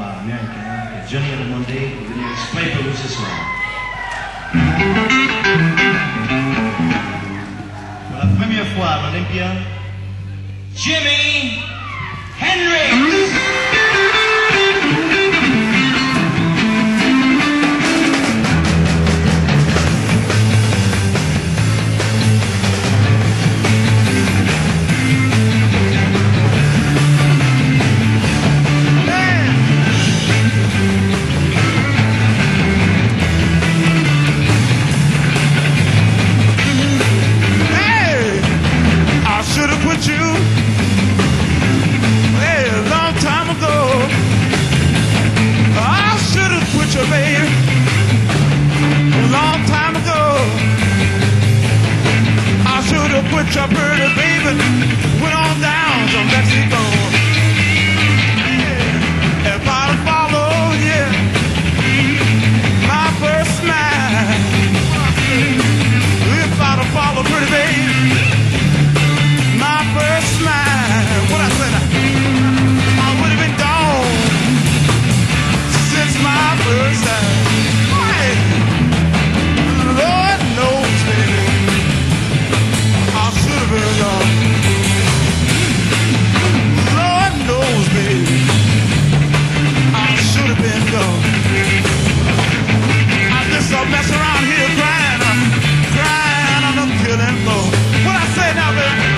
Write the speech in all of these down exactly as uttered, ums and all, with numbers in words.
américain, que Johnny a demandé de venir exprès pour vous ce soir. Pour la première fois à l'Olympia, Jimi Hendrix! Put your pretty baby, went on down to Mexico. Yeah. If I'd have followed, yeah, my first smile. If I'd have followed, pretty baby, my first smile. What I said, I would have been gone since my first time. Hey. Lord knows, baby, I should have been gone. Lord knows, baby, I should have been gone. I just uh, mess around here crying, uh, crying on the killing floor. What I say now, baby?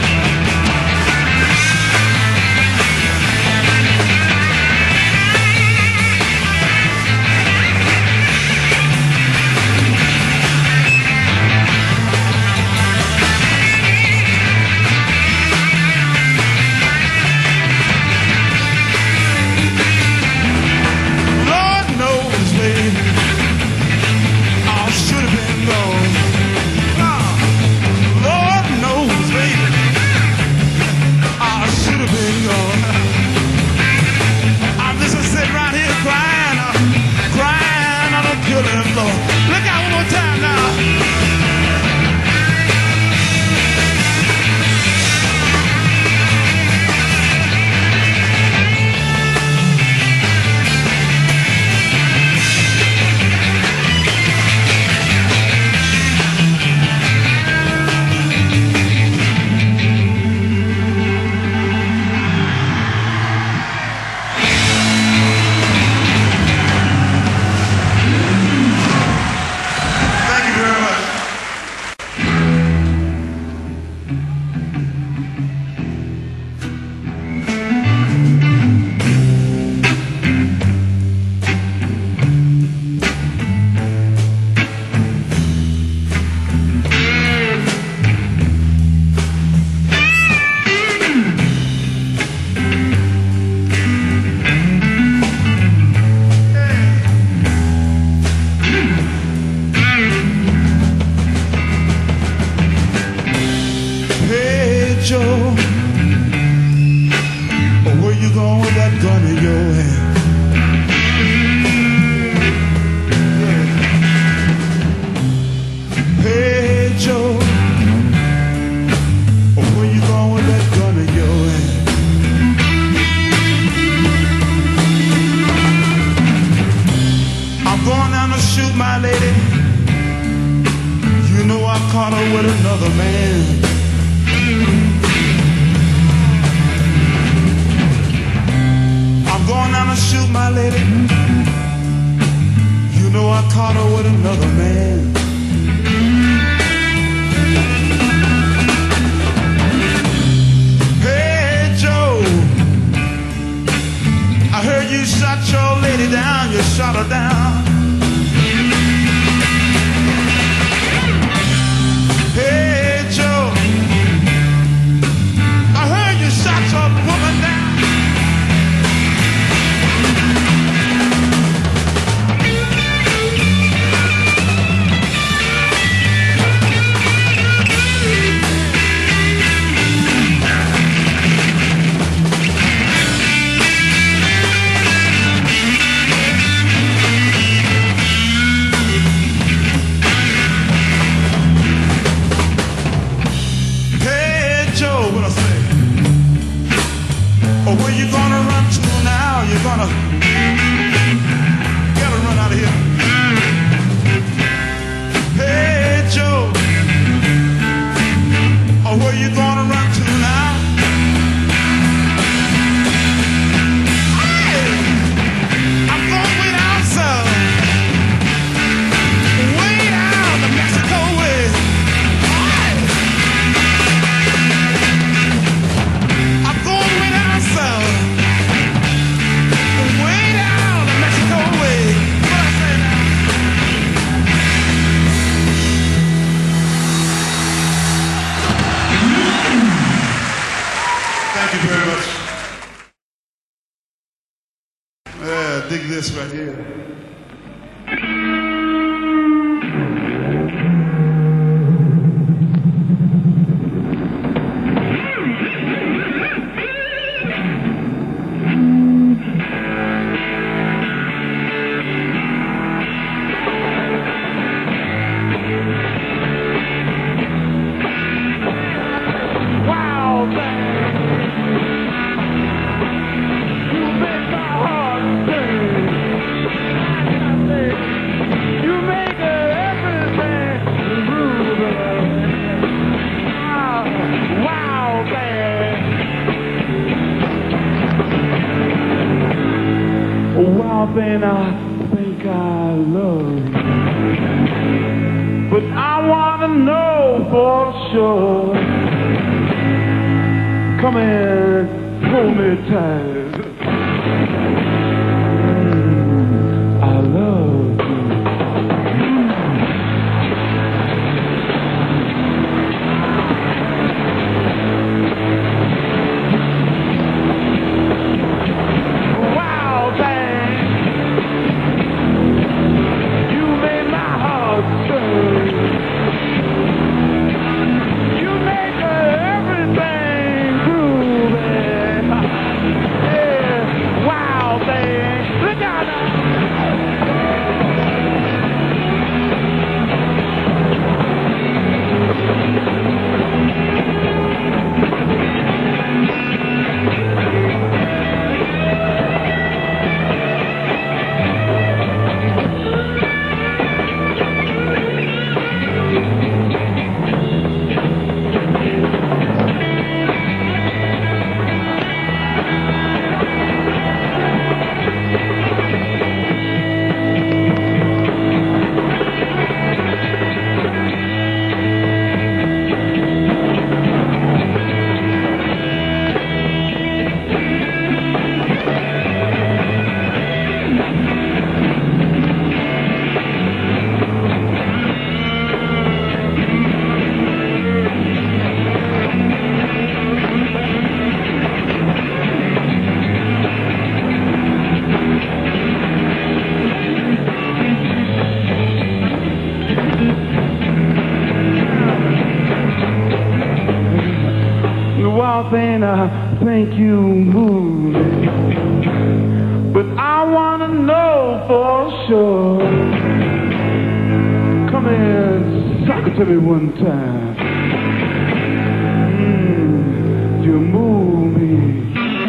Look out one more time now. do this right here. Thing I think I love, but I want to know for sure. Come and hold me tight. I love you. Then I think you move, but I want to know for sure. Come here, suck it to me one time. Mm, you move me.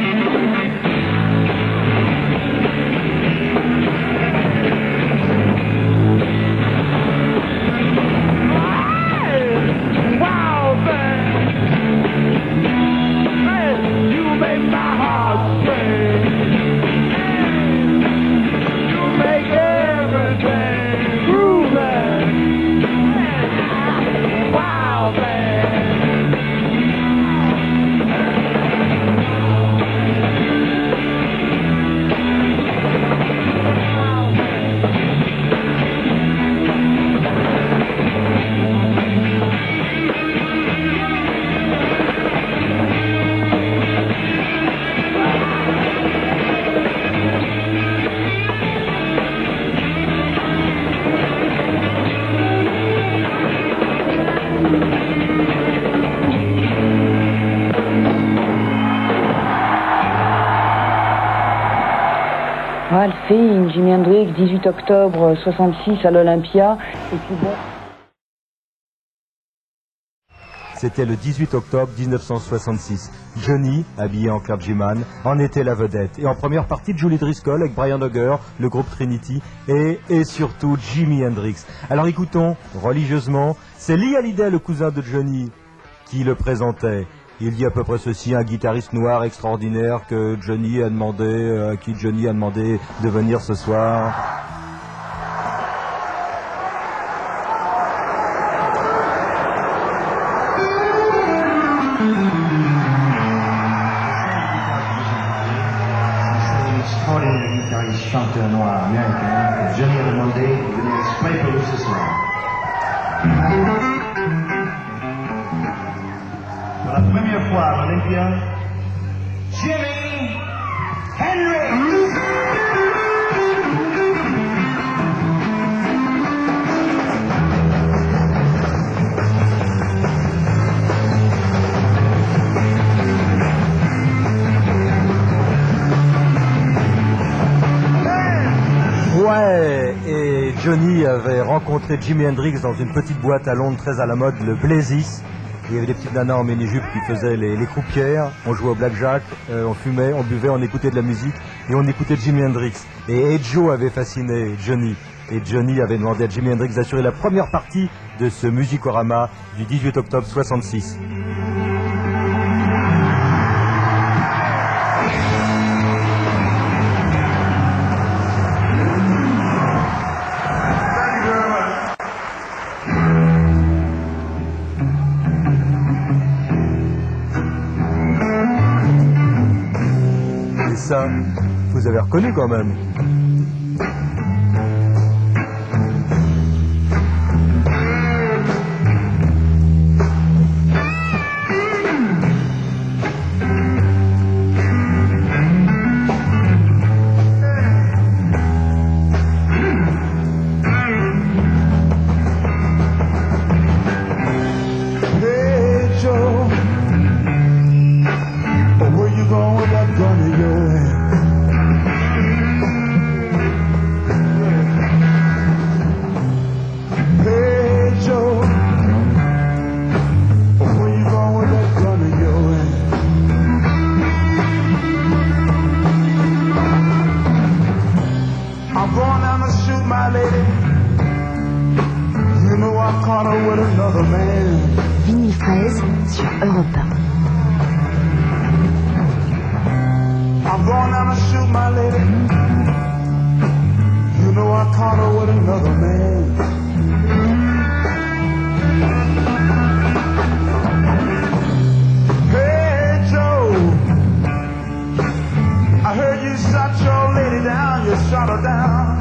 Ralph Finn, Jimi Hendrix, dix-huit octobre soixante-six à l'Olympia. Et puis bon. C'était le dix-huit octobre mille neuf cent soixante-six. Johnny, habillé en clergyman, en était la vedette. Et en première partie, Julie Driscoll avec Brian Auger, le groupe Trinity, et, et surtout Jimi Hendrix. Alors écoutons religieusement, c'est Lee Hallyday, le cousin de Johnny, qui le présentait. Il dit à peu près ceci: un guitariste noir extraordinaire que Johnny a demandé, euh, à qui Johnny a demandé de venir ce soir. Chanteur noir américain, Johnny a demandé de venir exprès pour nous ce soir. Pour la première fois à l'Olympia, Jimi Hendrix! Ouais, et Johnny avait rencontré Jimi Hendrix dans une petite boîte à Londres très à la mode, le Blazes. Il y avait des petites nanas en mini-jupe qui faisaient les, les croupières, on jouait au blackjack, euh, on fumait, on buvait, on écoutait de la musique et on écoutait Jimi Hendrix. Et Hey Joe avait fasciné Johnny. Et Johnny avait demandé à Jimi Hendrix d'assurer la première partie de ce Musicorama du dix-huit octobre soixante-six. Ça, vous avez reconnu quand même. Hey Joe, where you going with that gun in your hand? Vinyle treize sur Europe un. I'm going down to shoot my lady. You know I caught her with another man. Hey Joe, I heard you shot your lady down. You shot her down.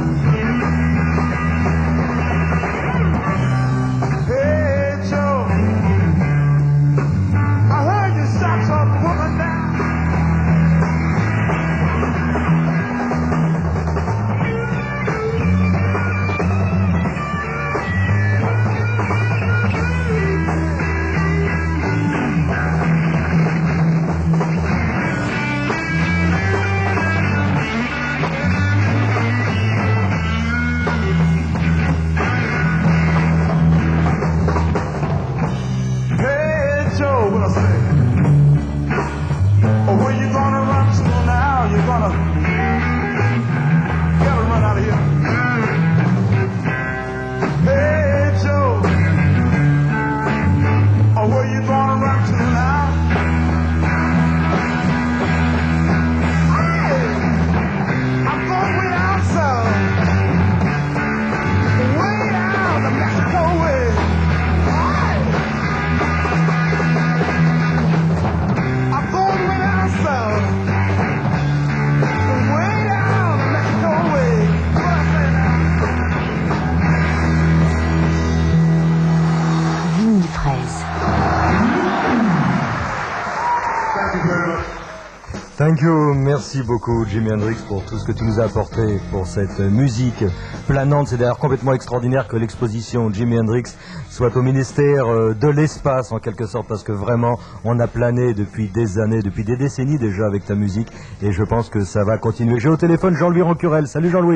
Thank you, merci beaucoup Jimi Hendrix pour tout ce que tu nous as apporté pour cette musique planante. C'est d'ailleurs complètement extraordinaire que l'exposition Jimi Hendrix soit au ministère de l'espace en quelque sorte, parce que vraiment on a plané depuis des années, depuis des décennies déjà avec ta musique, et je pense que ça va continuer. J'ai au téléphone Jean-Louis Rancurel. Salut Jean-Louis.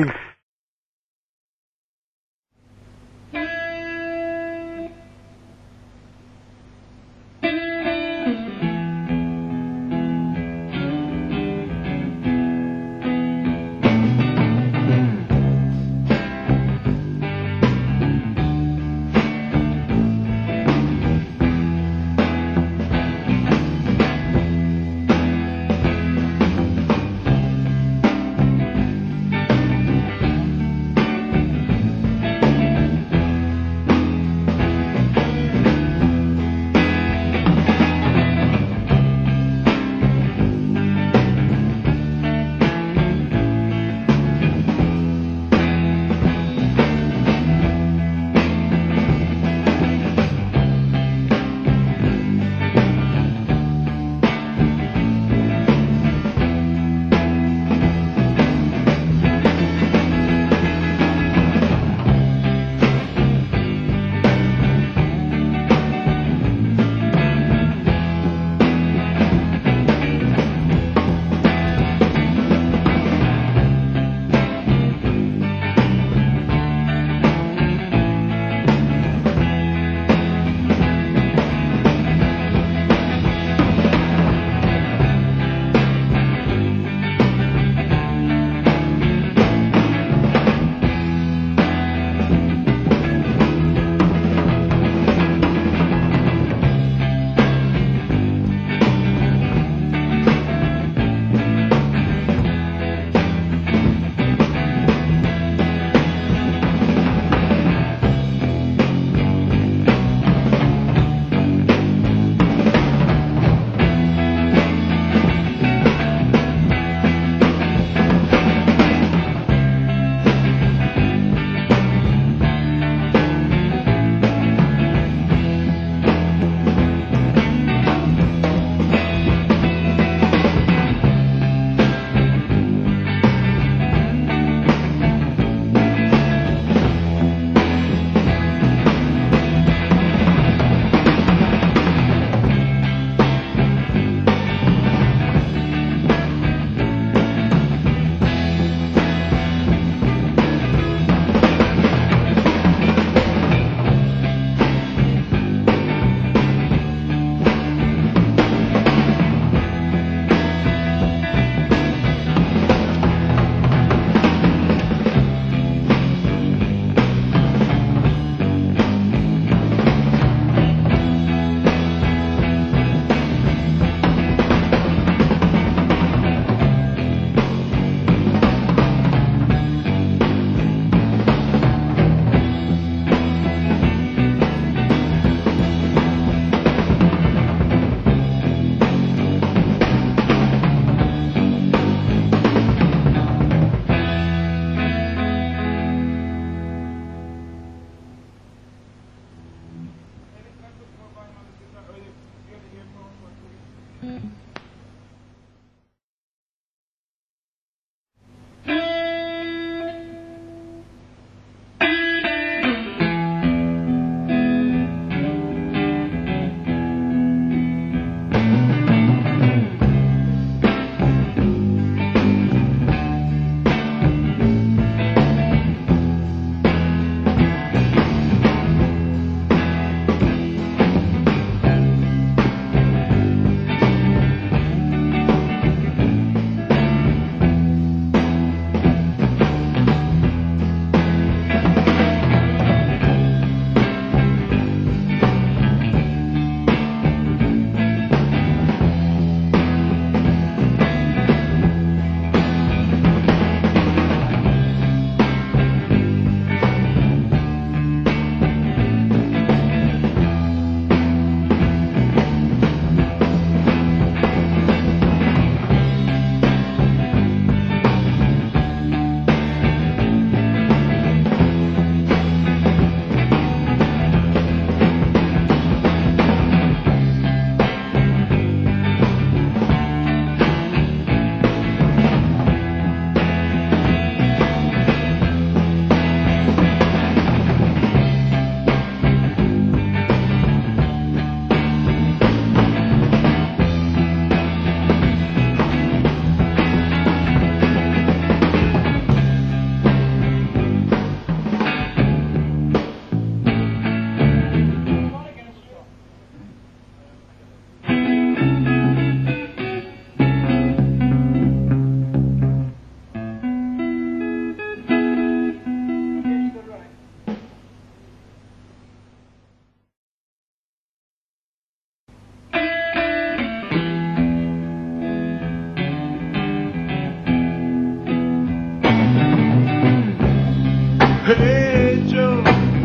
Hey Joe,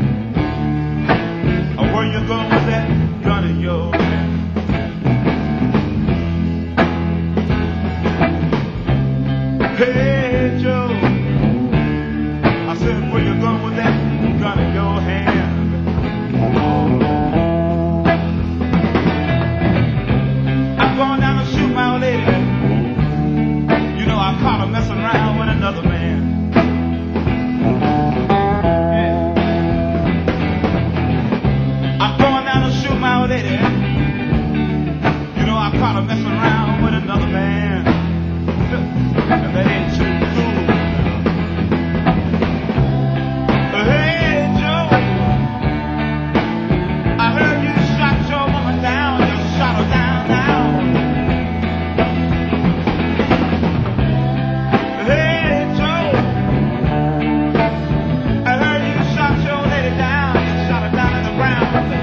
where you going with that gun in your hand? Hey Joe, I said where you going with that gun in your hand? I'm going down to shoot my old lady. You know I caught her messing around with another man. Lady. You know I caught her messing around with another man. And that ain't too cool. Hey Joe, I heard you shot your woman down. You shot her down now. Hey Joe, I heard you shot your lady down. You shot her down in the ground.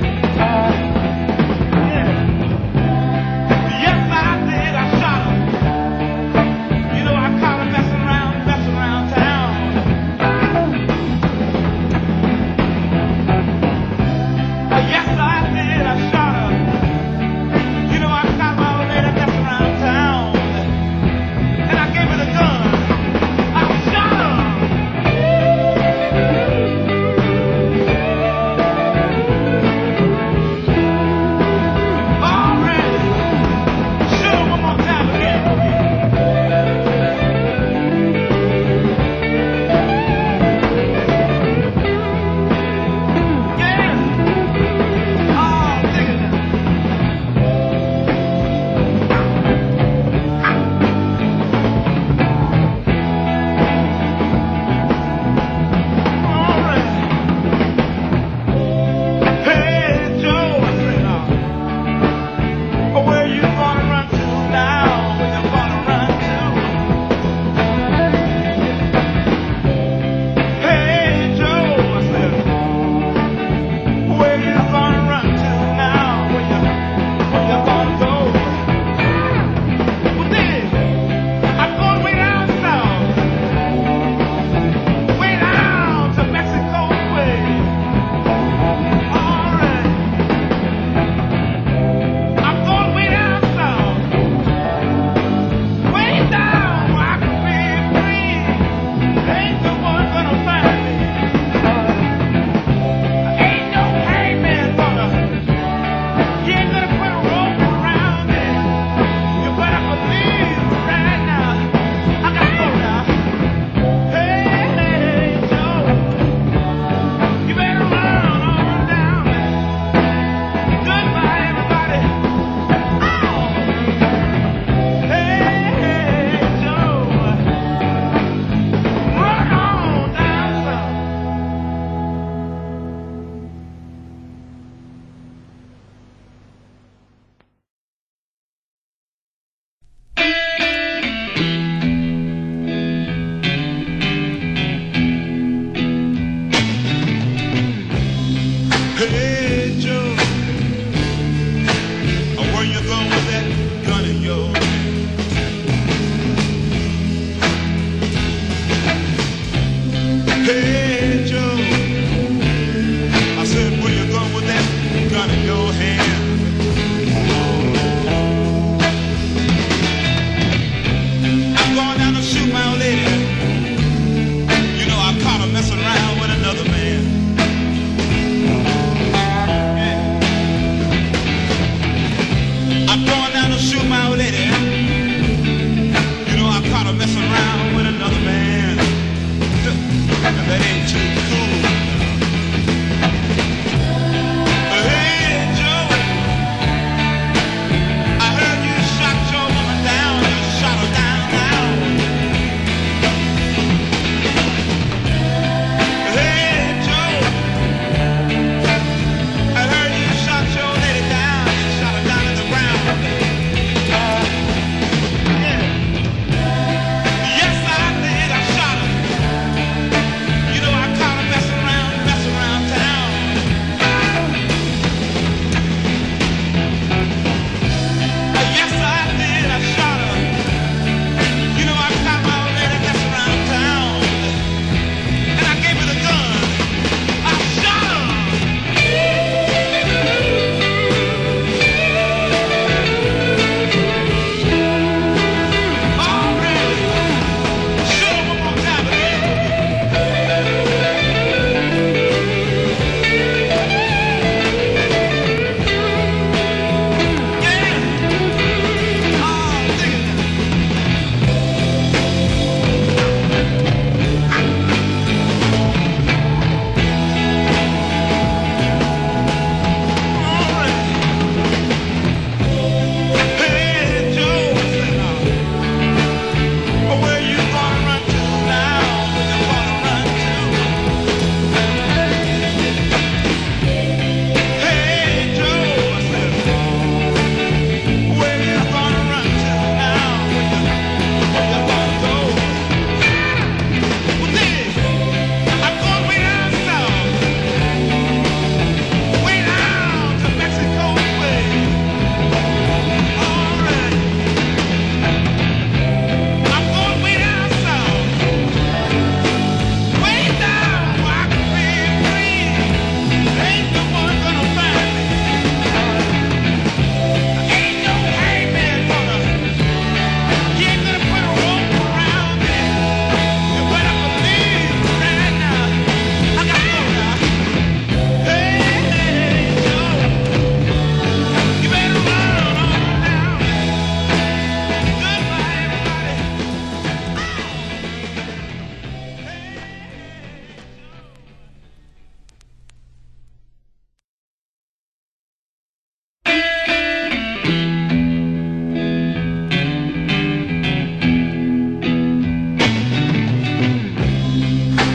Hey Joe, where you going with that gun in your hand? Hey Joe, I said where you going with that gun in your hand? I'm going down to shoot my old lady. You know I caught her messing around with another man. Shoot my old lady. You know I caught her messing around with another man. And that ain't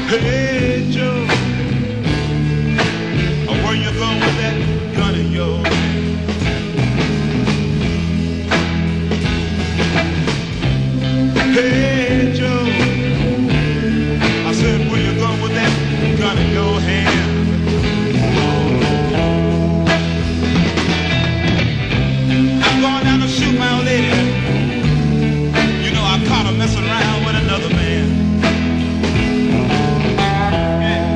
Hey Joe, where you going with that gun of yours? Hey Joe, I said where you going with that gun in your hand? I'm going down to shoot my old lady. You know I caught her messing around with another man. Yeah.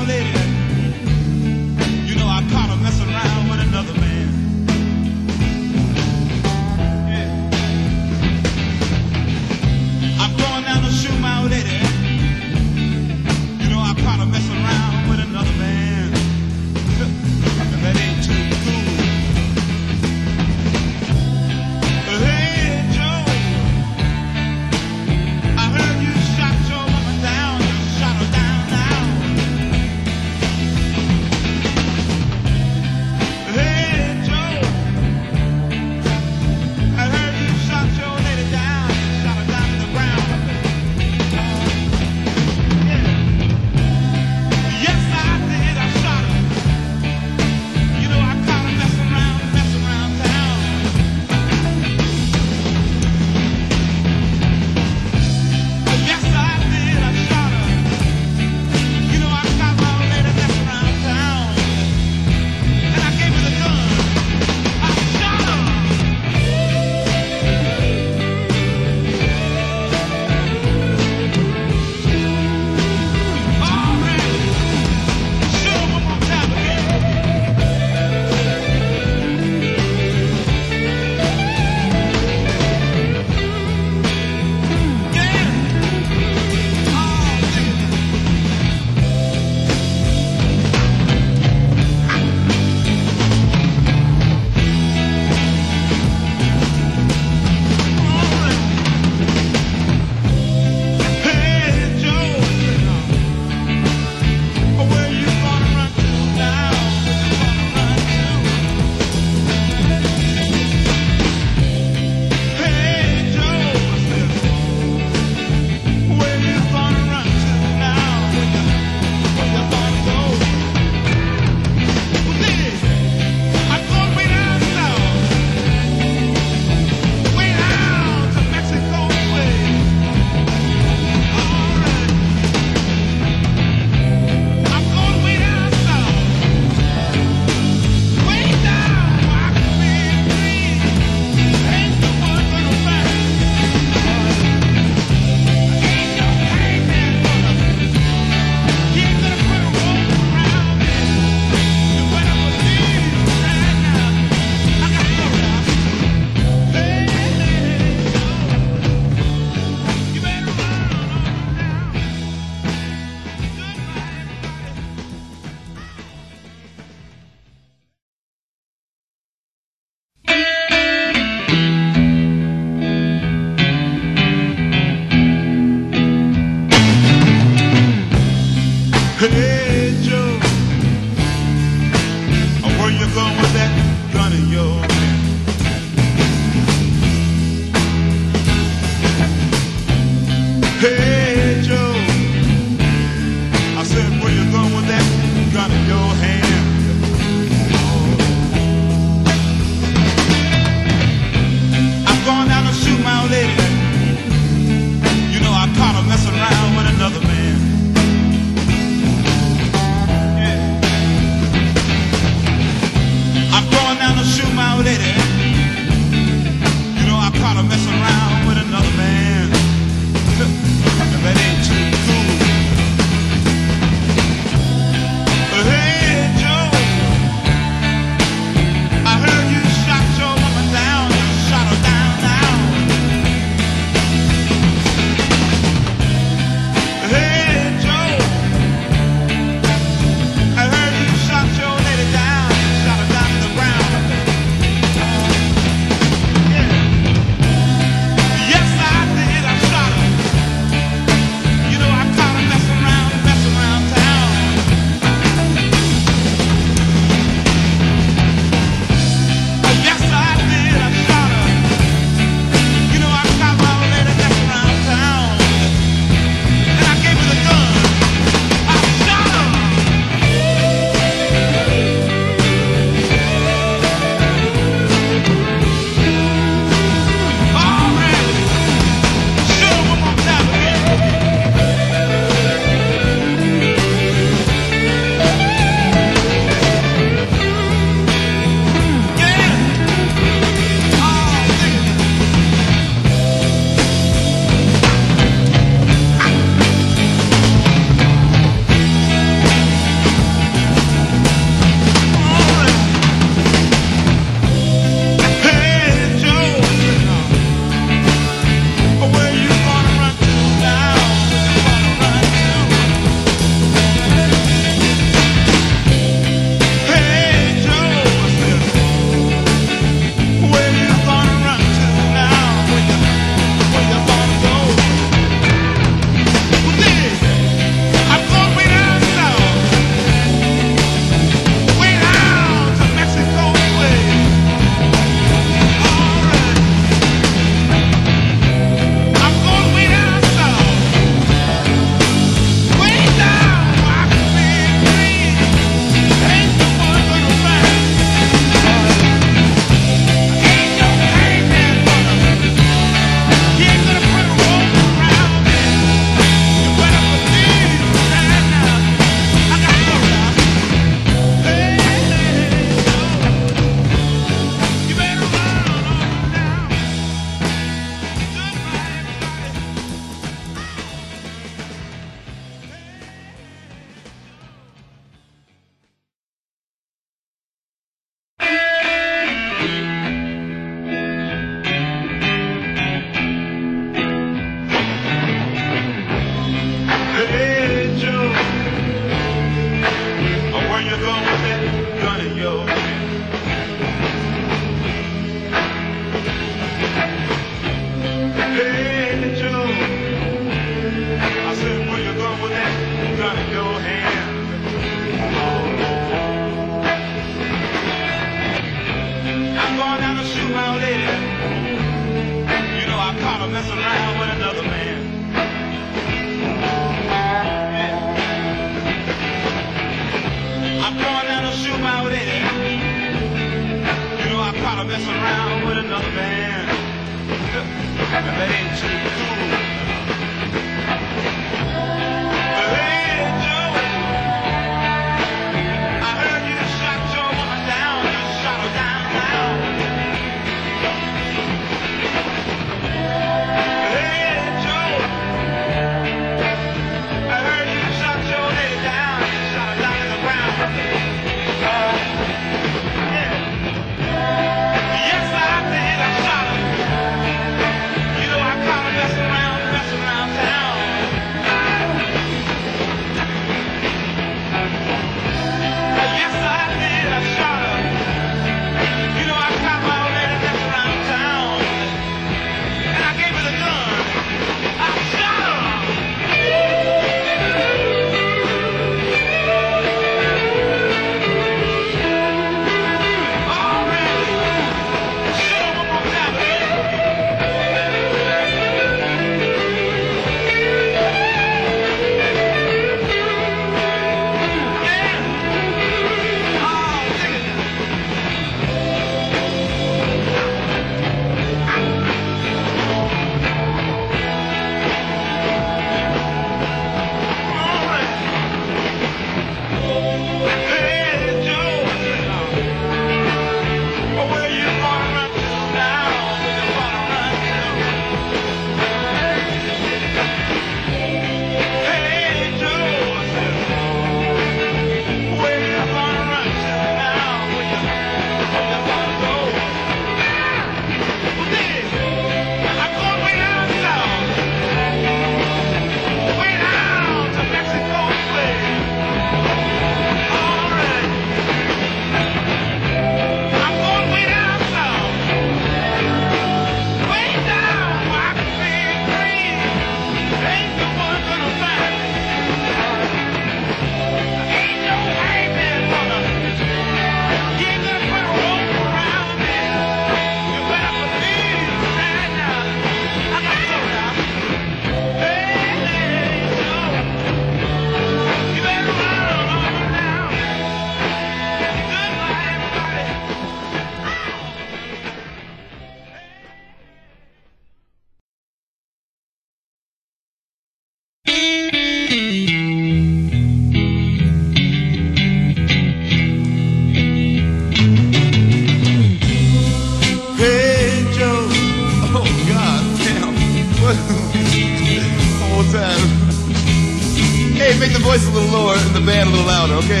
voice a little lower and the band a little louder, okay?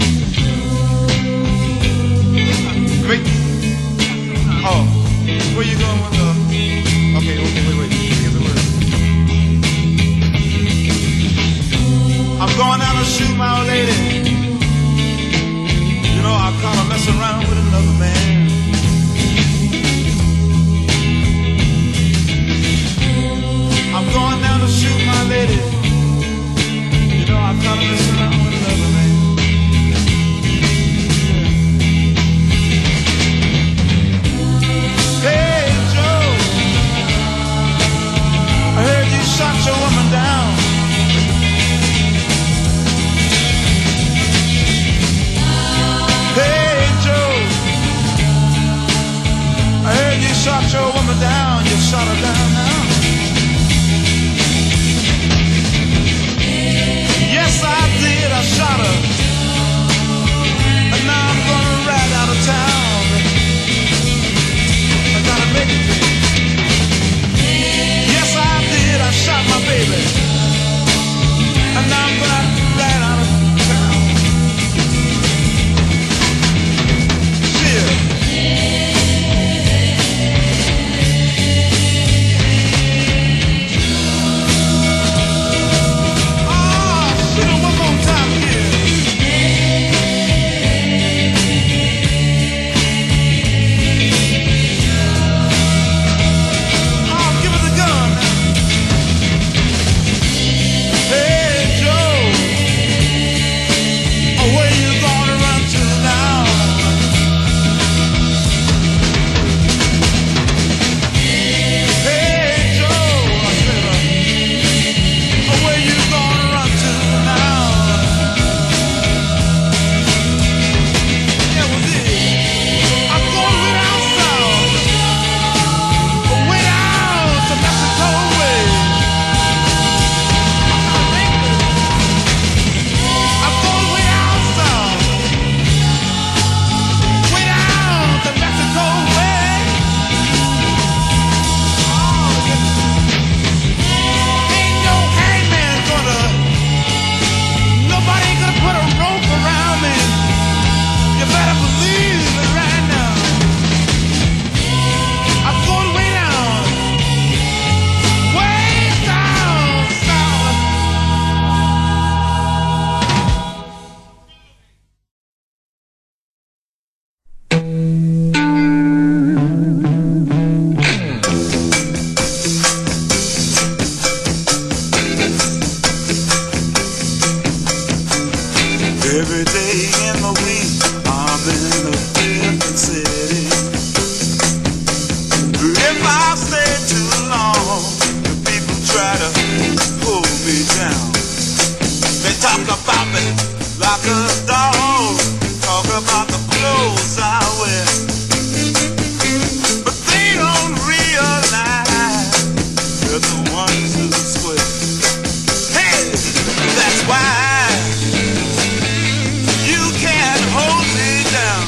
Wait. Oh, where you going with the... Okay, okay, wait, wait. Here's the word. I'm going out to shoot my old lady. You know, I caught her messing around with another man. I'm going down to shoot my lady. You know, I caught her messing around with another man. Hey, Joe, I heard you shot your woman down. Hey, Joe, I heard you shot your woman down. You shot her down now. Every day in the week, I'm in a different city. If I stay too long, the people try to pull me down. They talk about me like a dog, talk about the clothes I wear, but they don't realize they're the ones who swear. Hey, that's why you can't hold me down.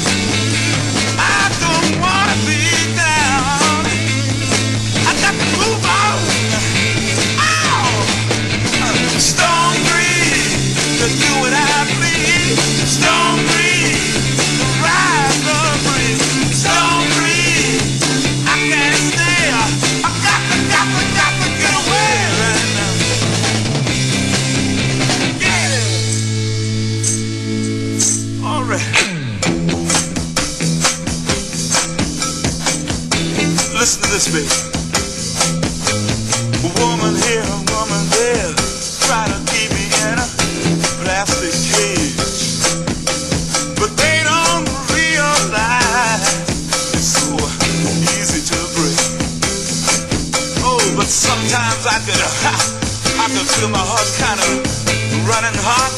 I don't wanna be down. I got to move on. Ow! Stone breeze to do what I please. Stone breeze to ride the breeze. Stone breeze, I can't stay. I got to, got to, got to get away right now. Yeah. All right. Listen to this, baby. A woman here, a woman there, try to keep me in a plastic cage, but they don't realize it's so easy to break. Oh, but sometimes I could, I could feel my heart kind of running hot.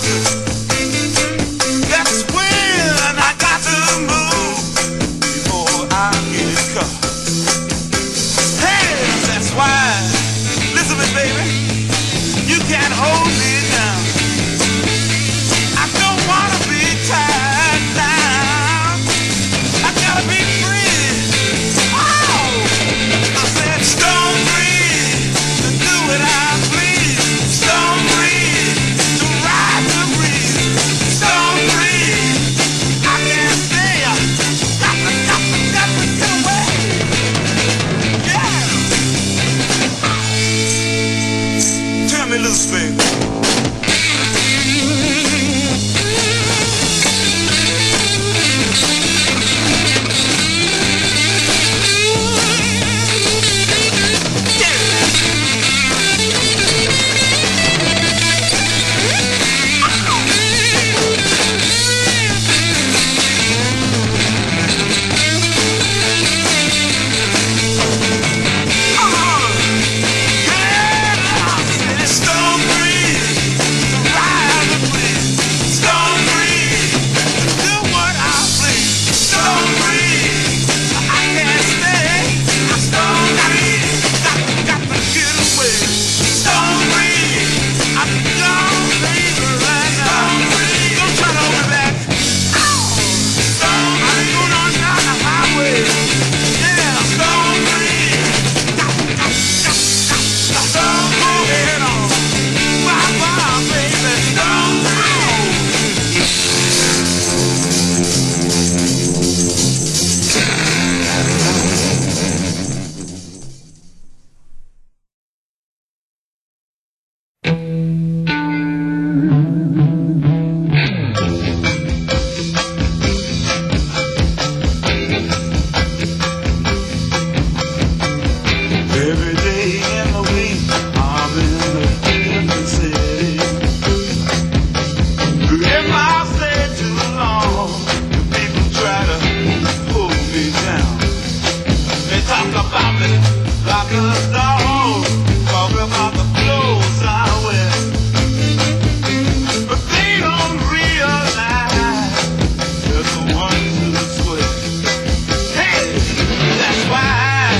That's when I got to move before I get caught. That's why, listen to me, baby, you can't hold me down. I don't wanna be tied down. I gotta be free. Oh, I said stone breeze to do what I please. Stone breeze to ride the breeze. Stone breeze, I can't stay. Got to, got to, got to get away. Yeah. Turn me loose, baby. Stone breeze to ride the breeze. Stone breeze to do what I please. Stone breeze, I can't stay. Stone breeze, got, got to get away. Stone breeze, I'm gone, baby, right now. Stone breeze, don't try to hold me back. Stone breeze, I'm going on down the highway. Yeah, stone breeze, got, got, got, got, stone breeze, head on. Bye bye, baby, stone every day in the week, I'm in a different city. If I stay too long, the people try to pull me down. They talk about me like a dog, talk about the clothes I wear, but they don't realize they're the ones who swear. Hey, that's why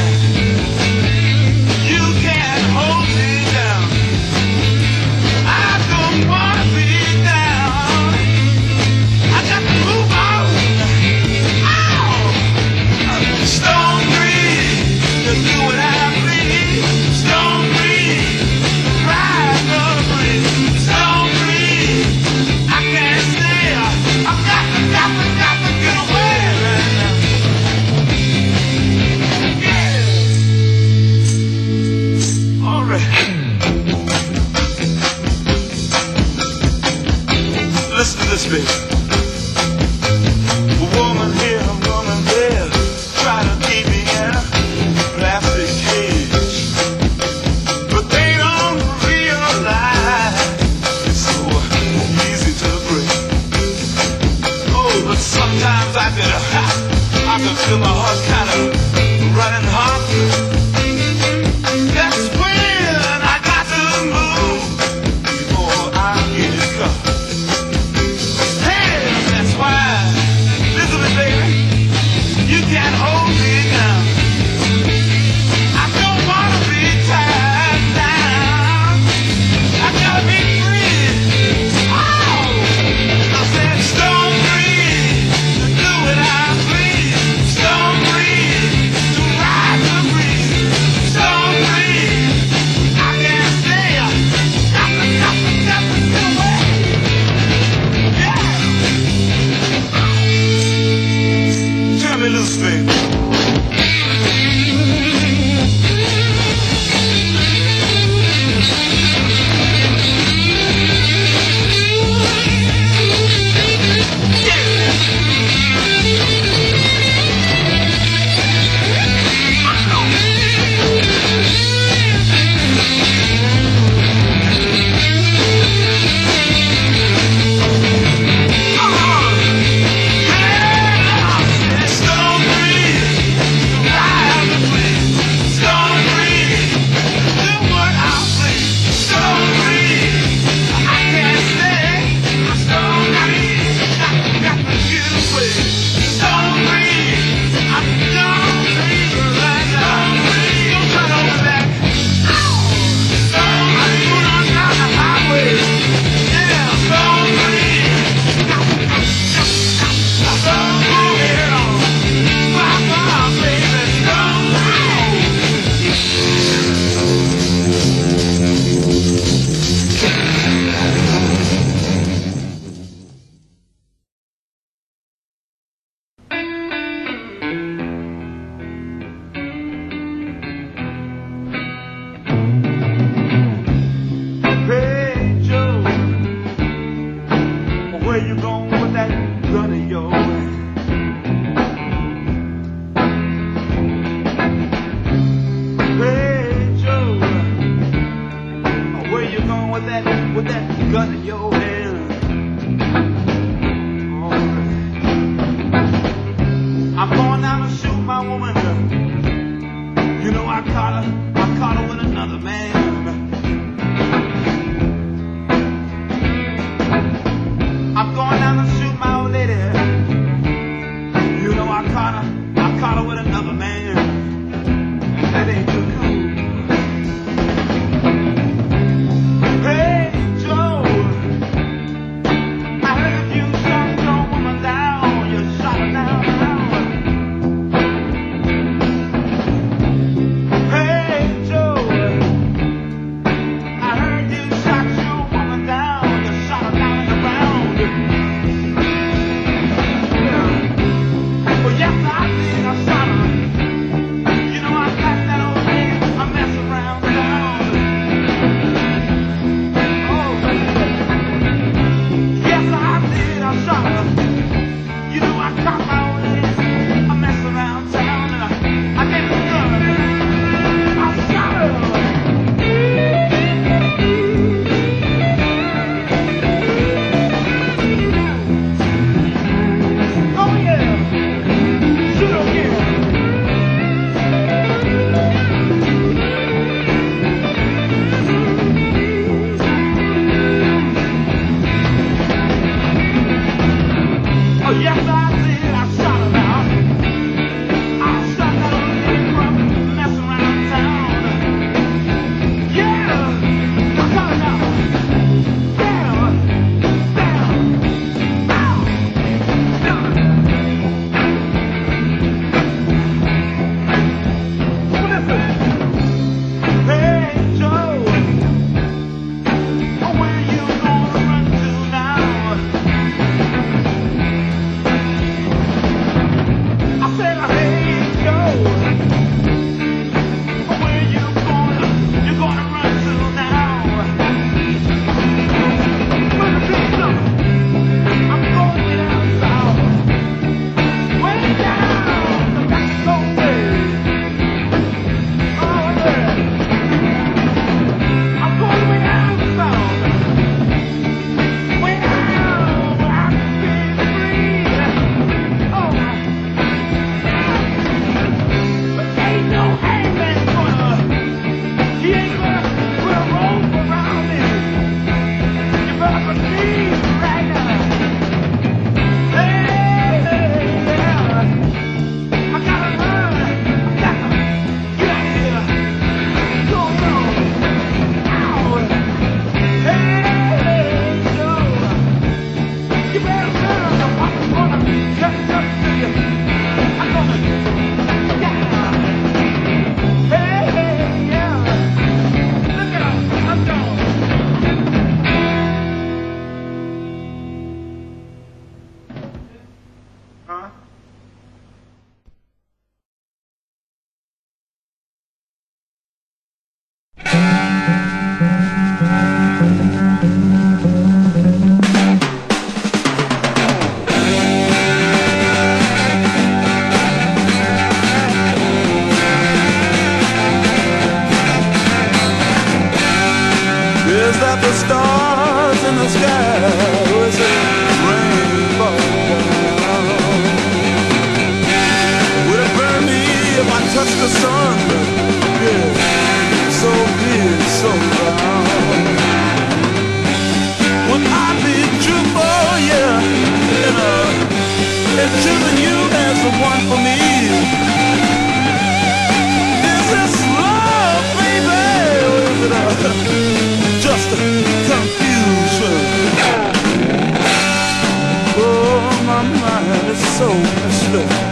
you can't hold me down. I don't wanna be down. I got to move on. Ow! Stone breeze to do what I please. Stone breeze to ride the breeze. Stone breeze, I can't stay. I got to, got to, got to get away right now. Yeah. All right. Listen to this, baby. A woman here, a woman there, try to keep me in a plastic cage, but they don't realize it's so easy to break. in your hand. Oh. I'm going down to shoot my woman. You know I caught her, I caught her with another man. I'm going down to shoot my old lady. You know I caught her, I caught her with another man. That ain't too cool. Hey Joe, I heard you shot your woman down. You shot her down, down. Hey Joe, I heard you shot your woman down. You shot her down in the ground. Yeah. Well, yes I did. I shot her. You know I got that old man. I mess around down. Oh, yes I did. I shot her. You know I caught my old man. I mess around town and I, I gave her a gun. I shot her. Oh yeah. Shoot her again. Oh yes I did, I shot her now. I shot that old lady from messing around town. Yeah, I shot her now. Down, down, down, down. Well, listen. Hey Joe, oh, where you gonna run to now? I said, hey Joe, oh, where you gonna, you gonna run to now? Let me tell you something. I'm going down south, way down the Mexico way. Oh yeah, I'm going way down south, way down where I can be free. Oh. But ain't no hangman gonna, he ain't gonna put a rope around me. You better believe right now. Hey, yeah. I gotta run. I gotta get out of here. Go on. Ow. Hey, Joe. You better run. I'm gonna catch up to you. I'm gonna, yeah. Hey, yeah. Look out. I'm gone. Huh? Is that the stars in the sky? Or is it rainbow down? Would it burn me if I touched the sun? Yeah, so big, so round. Would I be true for you? And, uh, if choosing you as the one for me? Is this love, baby? Or is it a just a confusion? Oh, my mind is so messed up.